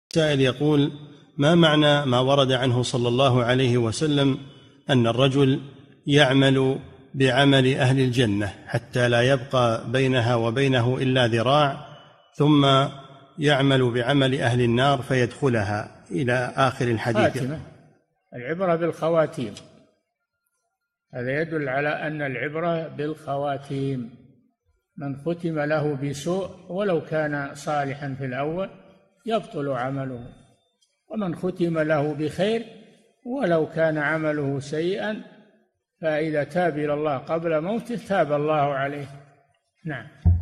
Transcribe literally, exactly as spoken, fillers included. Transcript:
سائل يقول: ما معنى ما ورد عنه صلى الله عليه وسلم أن الرجل يعمل بعمل أهل الجنة حتى لا يبقى بينها وبينه إلا ذراع، ثم يعمل بعمل أهل النار فيدخلها، إلى آخر الحديث؟ خاتمة. العبرة بالخواتيم، هذا يدل على أن العبرة بالخواتيم. من ختم له بسوء ولو كان صالحا في الأول يبطل عمله، ومن ختم له بخير ولو كان عمله سيئا فإذا تاب إلى الله قبل موته تاب الله عليه. نعم.